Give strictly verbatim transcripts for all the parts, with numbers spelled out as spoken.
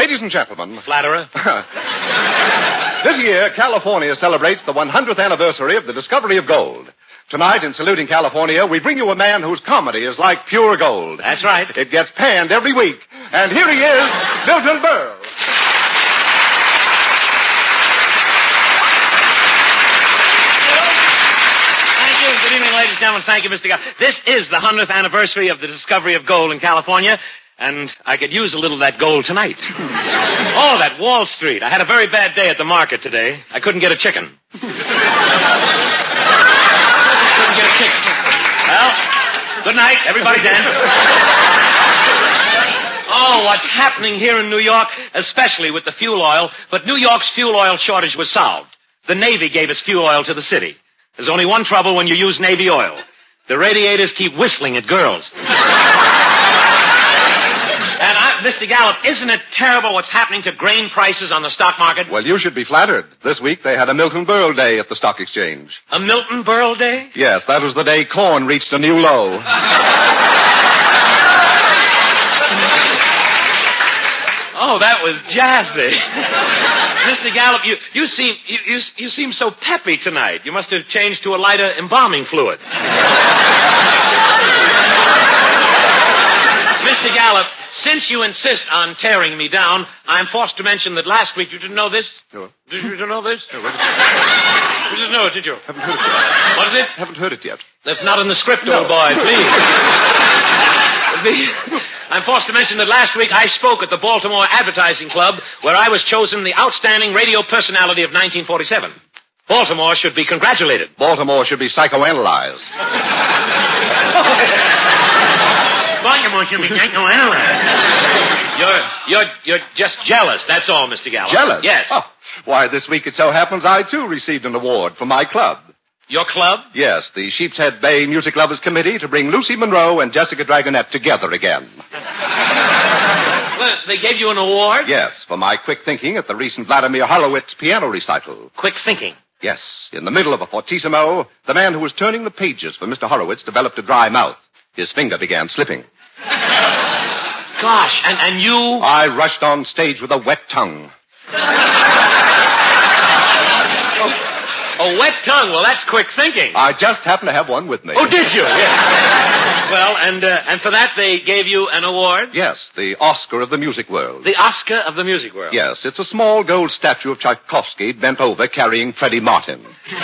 Ladies and gentlemen. Flatterer. This year, California celebrates the one hundredth anniversary of the discovery of gold. Tonight, in Saluting California, we bring you a man whose comedy is like pure gold. That's right. It gets panned every week. And here he is, Milton Berle. Thank you. Good evening, ladies and gentlemen. Thank you, Mister Guy. This is the one hundredth anniversary of the discovery of gold in California, and I could use a little of that gold tonight. Oh, that Wall Street. I had a very bad day at the market today. I couldn't get a chicken. couldn't get a chicken. Well, good night. Everybody dance. Oh, what's happening here in New York, especially with the fuel oil, but New York's fuel oil shortage was solved. The Navy gave us fuel oil to the city. There's only one trouble when you use Navy oil. The radiators keep whistling at girls. And I, Mister Gallup, isn't it terrible what's happening to grain prices on the stock market? Well, you should be flattered. This week they had a Milton Berle Day at the stock exchange. A Milton Berle Day? Yes, that was the day corn reached a new low. Oh, that was jazzy. Mister Gallup, you, you seem you, you, you seem so peppy tonight. You must have changed to a lighter embalming fluid. Mister Gallup, since you insist on tearing me down, I'm forced to mention that last week you didn't know this? No. Did you know this? No, what is You didn't know it, did you? Haven't heard it yet. What is it? Haven't heard it yet. That's not in the script, No. old boy, please. the, I'm forced to mention that last week I spoke at the Baltimore Advertising Club, where I was chosen the outstanding radio personality of nineteen forty-seven. Baltimore should be congratulated. Baltimore should be psychoanalyzed. Baltimore should be psychoanalyzed. You're, you're, you're just jealous, that's all, Mister Gallup. Jealous? Yes. Oh, why, this week it so happens I, too, received an award for my club. Your club? Yes, the Sheepshead Bay Music Lovers Committee to bring Lucy Monroe and Jessica Dragonette together again. Well, they gave you an award? Yes, for my quick thinking at the recent Vladimir Horowitz piano recital. Quick thinking. Yes, in the middle of a fortissimo, the man who was turning the pages for Mister Horowitz developed a dry mouth. His finger began slipping. Gosh, and, and you? I rushed on stage with a wet tongue. A wet tongue? Well, that's quick thinking. I just happened to have one with me. Oh, did you? Yeah. Well, and uh, and for that they gave you an award? Yes, the Oscar of the music world. The Oscar of the music world? Yes, it's a small gold statue of Tchaikovsky bent over carrying Freddie Martin.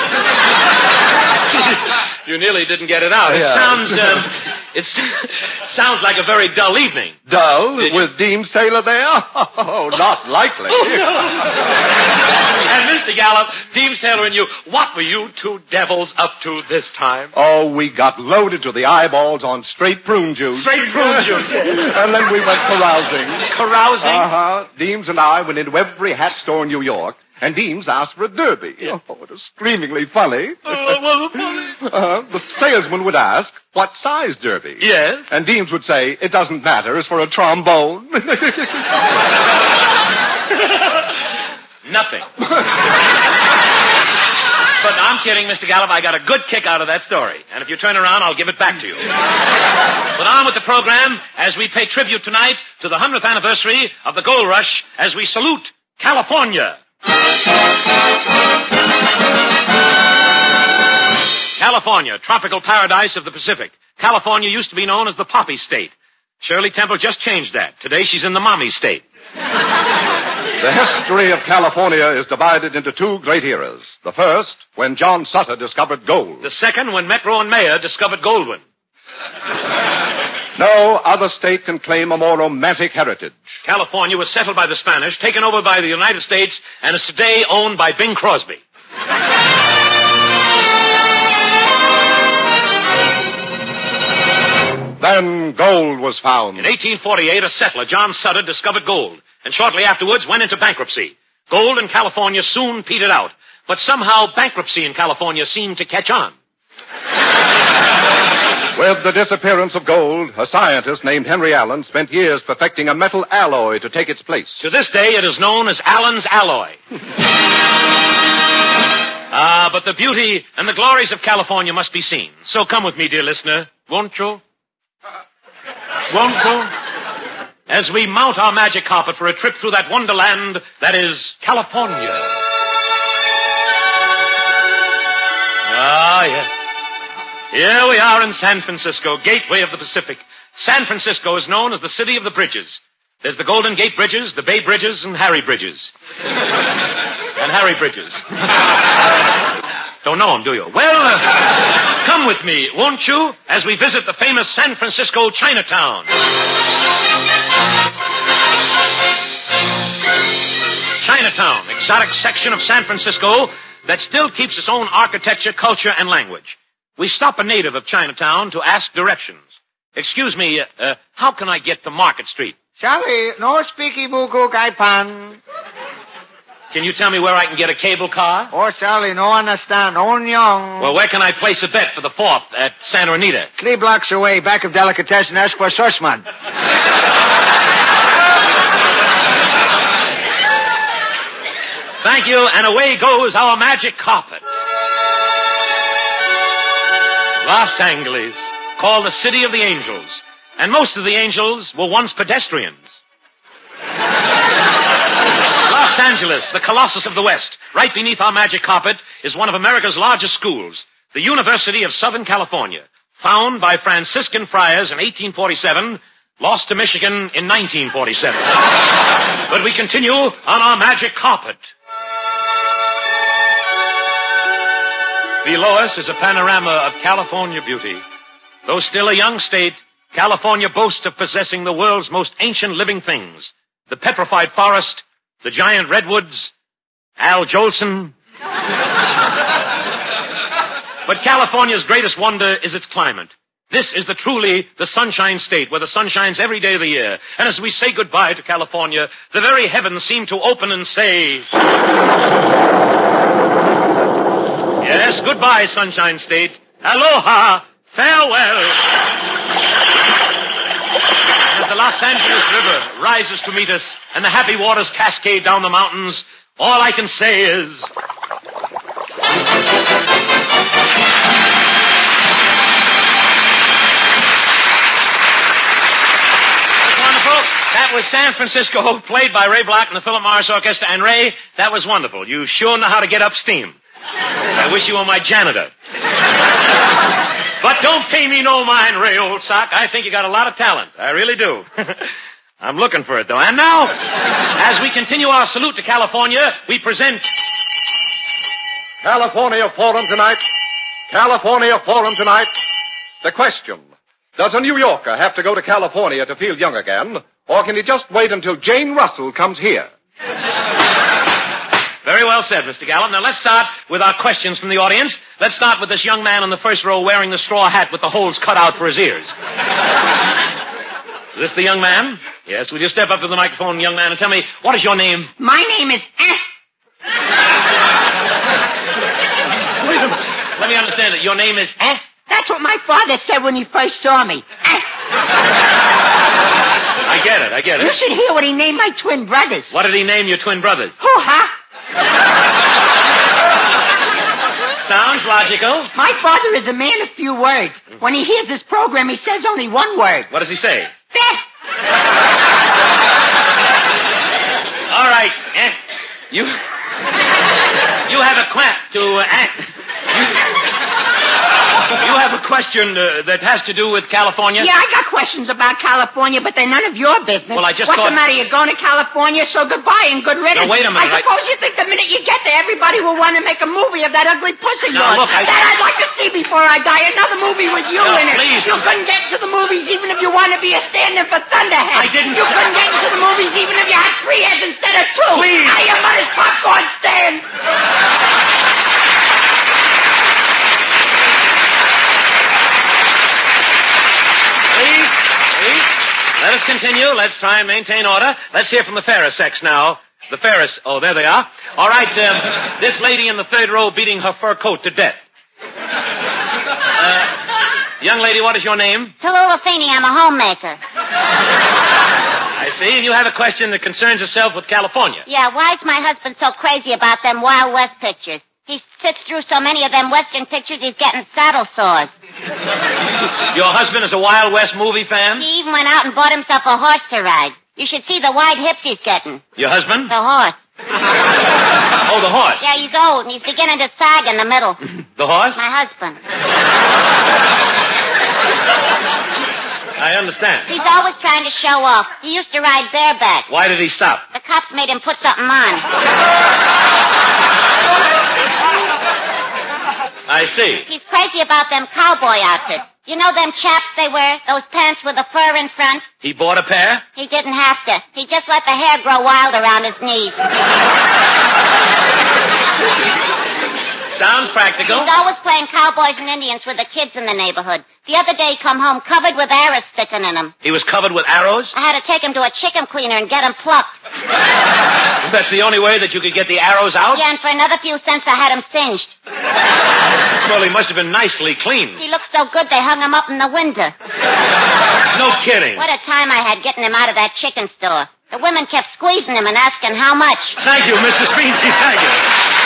You nearly didn't get it out. It Yeah. sounds, um, it sounds like a very dull evening. Dull? Did With Deems Taylor there? Oh, not likely. Oh, no. And Mister Gallup, Deems Taylor and you, what were you two devils up to this time? Oh, we got loaded to the eyeballs on straight prune juice. Straight prune juice. And then we went carousing. Carousing? Uh-huh. Deems and I went into every hat store in New York, and Deems asked for a derby. Yeah. Oh, it was screamingly funny. Oh, well, funny. Uh, the salesman would ask, what size derby? Yes? And Deems would say, it doesn't matter, it's for a trombone. Nothing. But I'm kidding, Mister Gallup. I got a good kick out of that story. And if you turn around, I'll give it back to you. But on with the program as we pay tribute tonight to the one hundredth anniversary of the gold rush as we salute California. California, tropical paradise of the Pacific. California used to be known as the Poppy State. Shirley Temple just changed that. Today she's in the Mommy State. The history of California is divided into two great eras. The first, when John Sutter discovered gold. The second, when Metro and Mayer discovered Goldwyn. No other state can claim a more romantic heritage. California was settled by the Spanish, taken over by the United States, and is today owned by Bing Crosby. Then gold was found. In eighteen forty-eight, a settler, John Sutter, discovered gold, and shortly afterwards went into bankruptcy. Gold in California soon petered out, but somehow bankruptcy in California seemed to catch on. With the disappearance of gold, a scientist named Henry Allen spent years perfecting a metal alloy to take its place. To this day, it is known as Allen's Alloy. Ah, but the beauty and the glories of California must be seen. So come with me, dear listener, won't you? Won't you? as we mount our magic carpet for a trip through that wonderland that is California. Ah, yes. Here we are in San Francisco, gateway of the Pacific. San Francisco is known as the city of the bridges. There's the Golden Gate Bridges, the Bay Bridges, and Harry Bridges. And Harry Bridges. Don't know him, do you? Well, uh, come with me, won't you, as we visit the famous San Francisco Chinatown. Chinatown, exotic section of San Francisco that still keeps its own architecture, culture, and language. We stop a native of Chinatown to ask directions. Excuse me, uh, uh, how can I get to Market Street? Sorry, no speaky mugu gaipan. Can you tell me where I can get a cable car? Oh, sorry, no understand. On young. Well, where can I place a bet for the fourth at Santa Anita? Three blocks away, back of Delicatessen, ask for Sussman. Thank you, and away goes our magic carpet. Los Angeles, called the City of the Angels. And most of the angels were once pedestrians. Los Angeles, the Colossus of the West, right beneath our magic carpet, is one of America's largest schools, the University of Southern California, found by Franciscan friars in eighteen forty-seven, lost to Michigan in nineteen forty-seven. But we continue on our magic carpet. Below us is a panorama of California beauty. Though still a young state, California boasts of possessing the world's most ancient living things. The petrified forest, the giant redwoods, Al Jolson. But California's greatest wonder is its climate. This is the truly the sunshine state where the sun shines every day of the year. And as we say goodbye to California, the very heavens seem to open and say, yes, goodbye, sunshine state. Aloha, farewell. As the Los Angeles River rises to meet us and the happy waters cascade down the mountains, all I can say is... That's wonderful. That was San Francisco, played by Ray Block and the Philip Morris Orchestra. And Ray, that was wonderful. You sure know how to get up steam. I wish you were my janitor. But don't pay me no mind, Ray, old sock. I think you got a lot of talent. I really do. I'm looking for it, though. And now, as we continue our salute to California, we present... California Forum tonight. California Forum tonight. The question, does a New Yorker have to go to California to feel young again, or can he just wait until Jane Russell comes here? Very well said, Mister Gallup. Now let's start with our questions from the audience. Let's start with this young man on the first row wearing the straw hat with the holes cut out for his ears. Is this the young man? Yes. Will you step up to the microphone, young man, and tell me, what is your name? My name is Eh. Wait a minute. Let me understand it. Your name is Eh? That's what my father said when he first saw me. Eh. I get it. I get it. You should hear what he named my twin brothers. What did he name your twin brothers? Hoo-ha. Sounds logical. My father is a man of few words. When he hears this program, he says only one word. What does he say? Eh. All right, eh. You... You have a quack to uh, act. You, you have a question uh, that has to do with California? Yeah, I got questions about California, but they're none of your business. Well, I just What's thought... the matter? You're going to California, so goodbye and good riddance. Now, wait a minute. I suppose I... you think the minute you get there, everybody will want to make a movie of that ugly puss of Now, yours. look, I... That I'd like to see before I die. Another movie with you No, in it. please. You couldn't get into the movies even if you wanted to be a stand-in for Thunderhead. I didn't You say... couldn't get into the movies even if you had three heads instead of two. Please. I am on his popcorn stand. Please, please. Let us continue. Let's try and maintain order. Let's hear from the Ferris sex now. The Ferris. Oh, there they are. All right, um, this lady in the third row beating her fur coat to death. Uh, young lady, what is your name? Tallulah Feeney, I'm a homemaker. I see, and you have a question that concerns yourself with California. Yeah, why's my husband so crazy about them Wild West pictures? He sits through so many of them Western pictures, he's getting saddle sores. Your husband is a Wild West movie fan? He even went out and bought himself a horse to ride. You should see the wide hips he's getting. Your husband? The horse. Oh, the horse. Yeah, he's old, and he's beginning to sag in the middle. The horse? My husband. I understand. He's always trying to show off. He used to ride bareback. Why did he stop? The cops made him put something on. I see. He's crazy about them cowboy outfits. You know them chaps they wear? Those pants with the fur in front? He bought a pair? He didn't have to. He just let the hair grow wild around his knees. Sounds practical. He's always playing cowboys and Indians with the kids in the neighborhood. The other day he come home covered with arrows sticking in him. He was covered with arrows? I had to take him to a chicken cleaner and get him plucked. That's the only way that you could get the arrows out? Yeah, and for another few cents I had him singed. Well, he must have been nicely cleaned. He looked so good they hung him up in the window. No kidding. What a time I had getting him out of that chicken store. The women kept squeezing him and asking how much. Thank you, Missus Beansy. Thank you.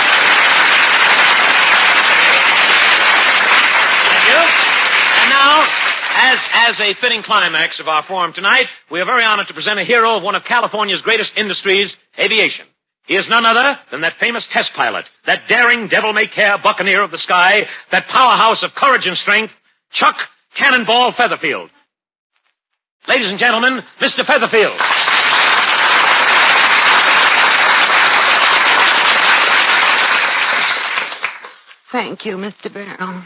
Thank you. And now, as, as a fitting climax of our forum tonight, we are very honored to present a hero of one of California's greatest industries, aviation. He is none other than that famous test pilot, that daring devil-may-care buccaneer of the sky, that powerhouse of courage and strength, Chuck Cannonball Featherfield. Ladies and gentlemen, Mister Featherfield. Thank you, Mister Barrow.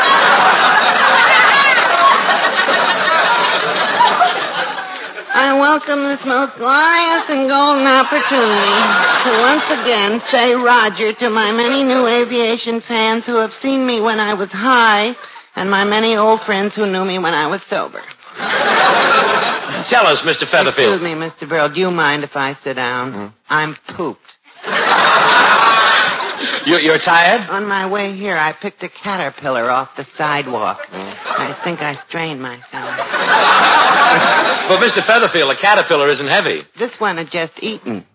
I welcome this most glorious and golden opportunity to once again say Roger to my many new aviation fans who have seen me when I was high and my many old friends who knew me when I was sober. Tell us, Mister Featherfield. Excuse me, Mister Barrow. Do you mind if I sit down? Mm-hmm. I'm pooped. You, you're tired? On my way here, I picked a caterpillar off the sidewalk. I think I strained myself. But, Mister Featherfield, a caterpillar isn't heavy. This one had just eaten.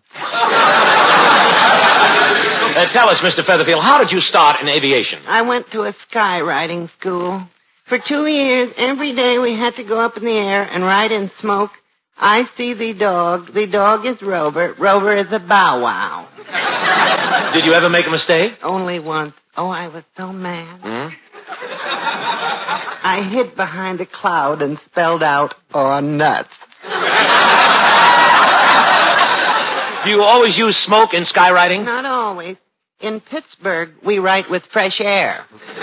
Uh, tell us, Mister Featherfield, how did you start in aviation? I went to a skywriting school. For two years, every day we had to go up in the air and ride in smoke. I see the dog. The dog is Rover. Rover is a bow wow. Did you ever make a mistake? Only once. Oh, I was so mad. Hmm? I hid behind a cloud and spelled out, "oh, nuts." Do you always use smoke in skywriting? Not always. In Pittsburgh, we write with fresh air.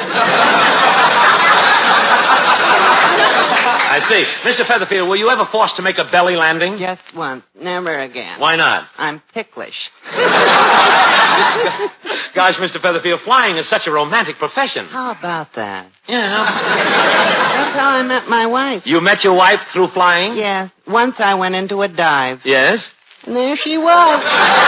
I see. Mister Featherfield, were you ever forced to make a belly landing? Just once. Never again. Why not? I'm ticklish. Gosh, Mister Featherfield, flying is such a romantic profession. How about that? Yeah. That's how I met my wife. You met your wife through flying? Yes. Once I went into a dive. Yes? And there she was.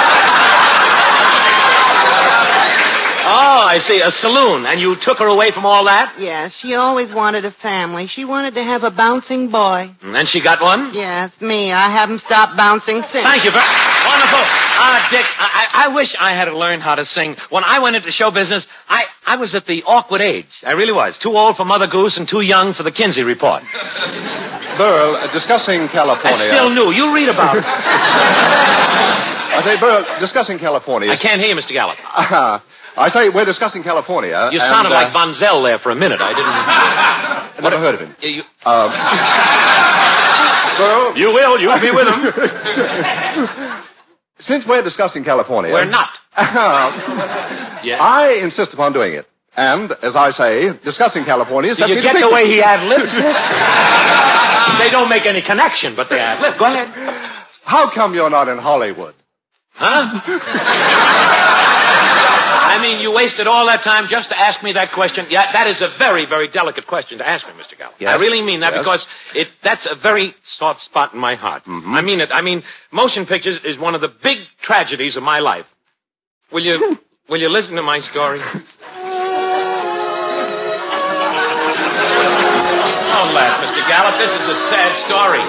Oh, I see. A saloon. And you took her away from all that? Yes, she always wanted a family. She wanted to have a bouncing boy. And then she got one? Yes, me. I haven't stopped bouncing since. Thank you very Wonderful. Ah, Dick, I, I wish I had learned how to sing. When I went into show business, I, I was at the awkward age. I really was. Too old for Mother Goose and too young for the Kinsey Report. Burl, uh, discussing California. That's still new. You read about it. I say, Burl, discussing California. I can't hear you, Mister Gallup. Uh, I say, we're discussing California. You and, sounded uh, like Von Zell there for a minute. I didn't... I never heard of him. You... Um, Burl, You will. You'll be with him. since we're discussing California... We're not. Yeah. I insist upon doing it. And, as I say, discussing California... Do you get the way he ad-libs? They don't make any connection, but they ad-lib. Go ahead. How come you're not in Hollywood? Huh? I mean, you wasted all that time just to ask me that question. Yeah, that is a very, very delicate question to ask me, Mister Gallup. Yes. I really mean that Yes. because it that's a very soft spot in my heart. Mm-hmm. I mean it. I mean, motion pictures is one of the big tragedies of my life. Will you will you listen to my story? Don't laugh, Mister Gallup. This is a sad story.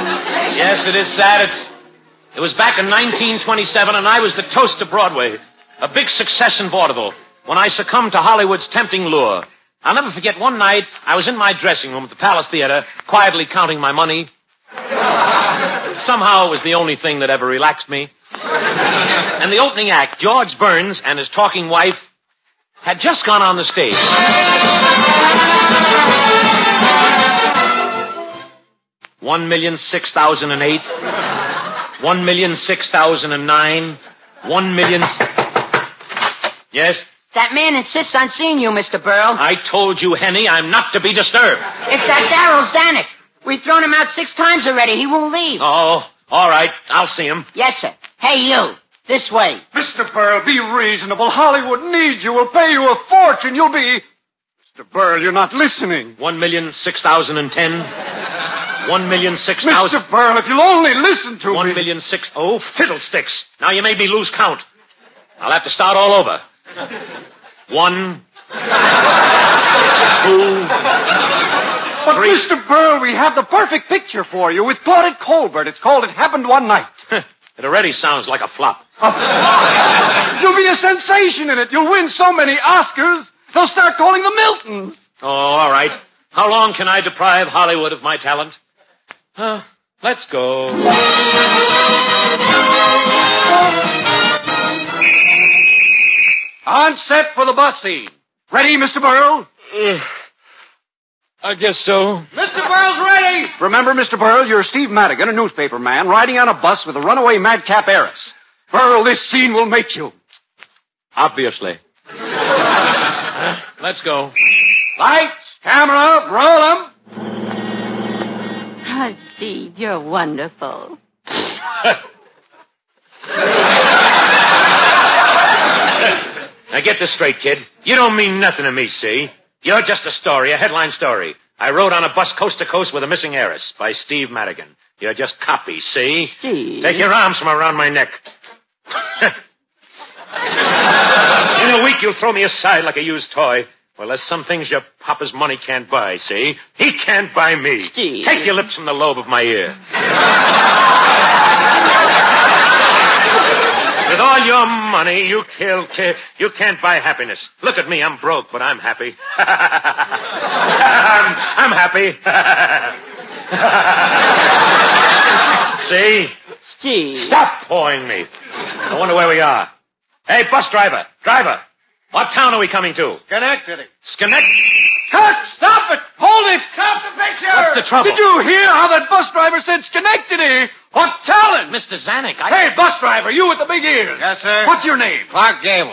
Yes, it is sad. It's It was back in nineteen twenty-seven, and I was the toast of Broadway. A big success in vaudeville when I succumbed to Hollywood's tempting lure. I'll never forget one night I was in my dressing room at the Palace Theater, quietly counting my money. Somehow it was the only thing that ever relaxed me. And the opening act, George Burns and his talking wife, had just gone on the stage. One million six thousand and eight. One million six thousand and nine. One million... Yes? That man insists on seeing you, Mister Burl. I told you, Henny, I'm not to be disturbed. It's that Darrell Zanuck. We've thrown him out six times already. He won't leave. Oh, all right. I'll see him. Yes, sir. Hey, you. This way. Mister Burl, be reasonable. Hollywood needs you. We'll pay you a fortune. You'll be... Mister Burl, you're not listening. One million six thousand and ten. One million six thousand... Mister Burl, if you'll only listen to One me... million six... Oh, fiddlesticks. Now you made me lose count. I'll have to start all over. One... Two... But, Three. Mister Burl, we have the perfect picture for you with Claudette Colbert. It's called It Happened One Night. It already sounds like a flop. You'll be a sensation in it. You'll win so many Oscars, they'll start calling the Miltons. Oh, all right. How long can I deprive Hollywood of my talent? Uh, let's go. On set for the bus scene. Ready, Mister Burl? Uh, I guess so. Mister Burl's ready! Remember, Mister Burl, you're Steve Madigan, a newspaper man, riding on a bus with a runaway madcap heiress. Burl, this scene will make you. Obviously. uh, let's go. Lights, camera, roll 'em. Oh, Steve, you're wonderful. Now get this straight, kid. You don't mean nothing to me, see? You're just a story, a headline story. I rode on a bus coast to coast with a missing heiress by Steve Madigan. You're just copy, see? Steve. Take your arms from around my neck. In a week you'll throw me aside like a used toy. Well, there's some things your papa's money can't buy, see? He can't buy me. Steve. Take your lips from the lobe of my ear. With all your money, you kill, kill, you can't buy happiness. Look at me, I'm broke, but I'm happy. I'm, I'm happy. See? Steve. Stop pawing me. I wonder where we are. Hey, bus driver, driver, what town are we coming to? Schenectady. Schenectady. Cut! Stop it! Hold it! Cut the picture! What's the trouble? Did you hear how that bus driver said Schenectady? What talent! Mister Zanuck, I... Hey, bus driver, you with the big ears. Yes, sir. What's your name? Clark Gable.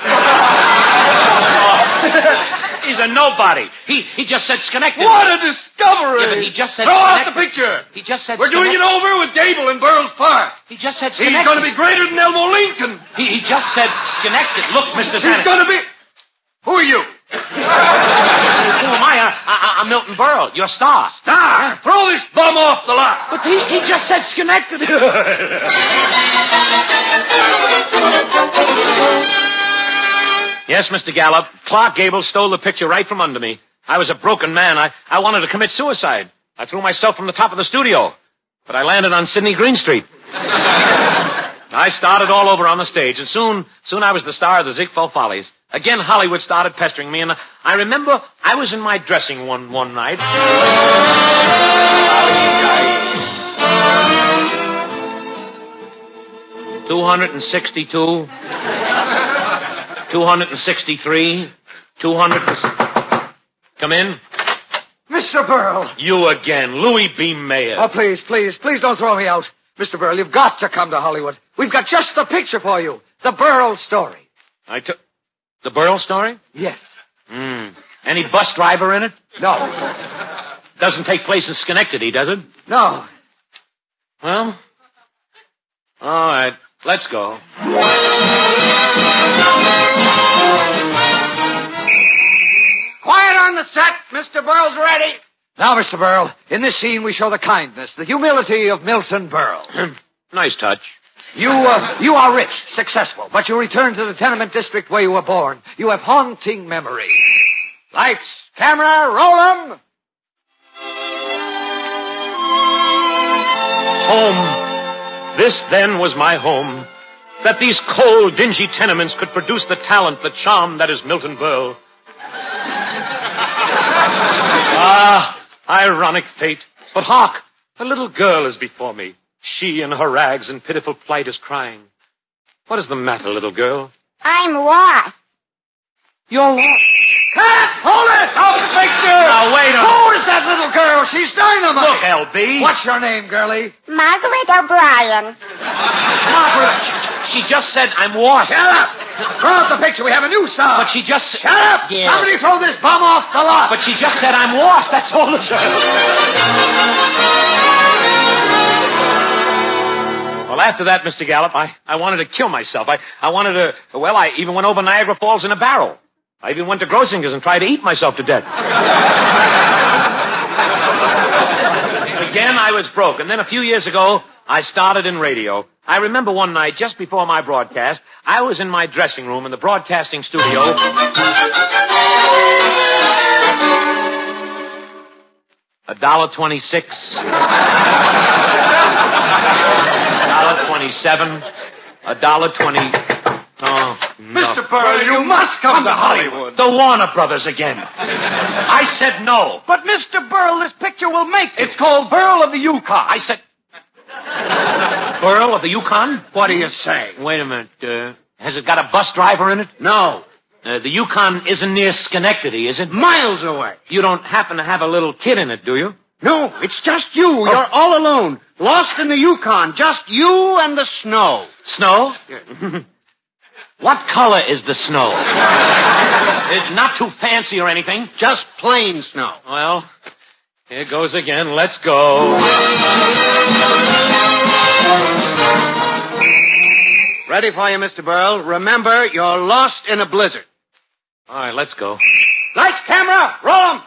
He's a nobody. He he just said Schenectady. What a discovery! Yeah, but he just said Throw out the Schenectady. picture. He just said We're doing it Schenectady. over with Gable in Burroughs Park. He just said He's Schenectady. going to be greater than Elmo Lincoln. He, he just said Schenectady. Look, Mister He's Zanuck. going to be... Who are you? Who am I? I, I? I'm Milton Berle, your star. Star! Throw this bum off the lot. But he, he just said Schenectady. Yes, Mister Gallup. Clark Gable stole the picture right from under me. I was a broken man. I, I wanted to commit suicide. I threw myself from the top of the studio. But I landed on Sidney Green Street. I started all over on the stage, and soon, soon I was the star of the Ziegfeld Follies. Again, Hollywood started pestering me, and I remember I was in my dressing one one night. Two hundred and sixty-two, two hundred and sixty-three, two hundred. Come in. Mister Burl. You again, Louis B. Mayer. Oh, please, please, please don't throw me out. Mister Burl, you've got to come to Hollywood. We've got just the picture for you. The Burl story. I took the Burl story. Yes. Hmm. Any bus driver in it? No. Doesn't take place in Schenectady, does it? No. Well, all right. Let's go. Quiet on the set. Mister Burl's ready. Now, Mister Burl, in this scene we show the kindness, the humility of Milton Berle. Nice touch. You, uh, you are rich, successful, but you return to the tenement district where you were born. You have haunting memories. Lights, camera, roll 'em. Home. This then was my home. that these cold, dingy tenements could produce the talent, the charm that is Milton Berle. Ah, ironic fate. But hark, a little girl is before me. She in her rags and pitiful plight is crying. What is the matter, little girl? I'm lost. You're lost. Cut! Hold it! Out the picture! Now, wait a Who is that little girl? She's dynamite. Look, L B. What's your name, girlie? Margaret O'Brien. Margaret, she, she just said I'm lost. Shut up! Throw out the picture. We have a new star. But she just... Shut up! Yeah. Somebody throw this bum off the lot. But she just said I'm lost. That's all the truth. Well, after that, Mister Gallup, I, I wanted to kill myself. I, I wanted to... Well, I even went over Niagara Falls in a barrel. I even went to Grossinger's and tried to eat myself to death. Again, I was broke. And then a few years ago, I started in radio. I remember one night, just before my broadcast, I was in my dressing room in the broadcasting studio. A dollar twenty-six. A dollar twenty-seven. A dollar twenty... Oh, no. Mister Burl, you must come to Hollywood. The Warner Brothers again. I said no. But, Mister Burl, this picture will make you. It's called Burl of the Yukon. I said... Burl of the Yukon? What are you saying? Wait a minute. Uh, has it got a bus driver in it? No. Uh, the Yukon isn't near Schenectady, is it? Miles away. You don't happen to have a little kid in it, do you? No, it's just you. Oh. You're all alone. Lost in the Yukon. Just you and the snow. Snow? What color is the snow? It's not too fancy or anything. Just plain snow. Well, here goes again. Let's go. Ready for you, Mister Burl. Remember, you're lost in a blizzard. All right, let's go. Lights, camera, roll 'em.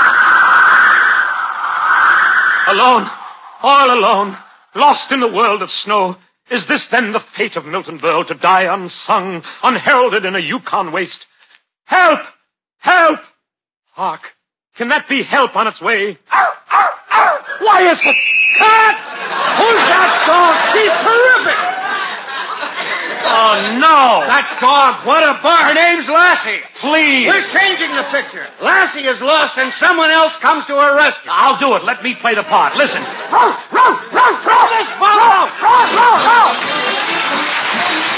Alone, all alone, lost in the world of snow. Is this then the fate of Milton Berle, to die unsung, unheralded in a Yukon waste? Help! Help! Hark! Can that be help on its way? Ow, ow, ow! Why is it? Cut! Who's that dog? She's terrific. Oh, no! That dog, what a bar. Her name's Lassie. Please! We're changing the picture. Lassie is lost and someone else comes to her rescue. I'll do it. Let me play the part. Listen. Row, row, row, throw this ball. Row, row, row, row.